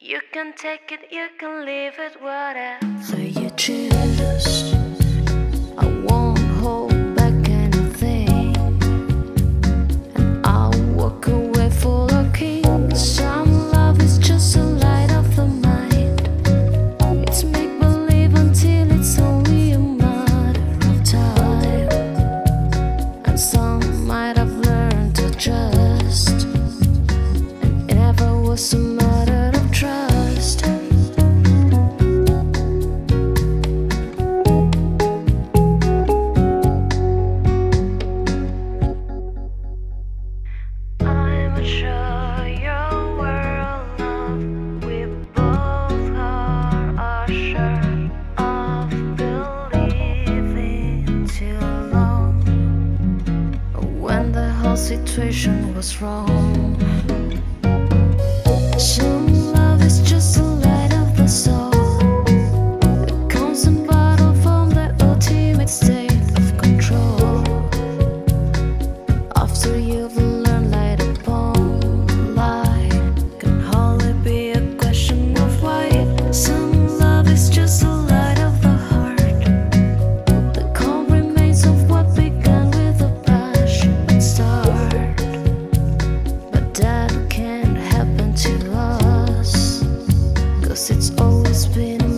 You can take it, you can leave it, whatever you choose. I won't hold back anything, and I'll walk away full of kings. Some love is just a light of the mind. It's make believe until it's only a matter of time. And some might have learned to trust, and it never was a matter of trust. I'm sure your world love. We both are sure of believing too long. When the whole situation was wrong, some love is just a light of the soul. It comes in bottle from the ultimate state of control. After you've learned light upon light, can hardly be a question of why. Some love is just a light of the heart, the calm remains of what began with a passionate start. But that can't happen to us, 'cause it's always been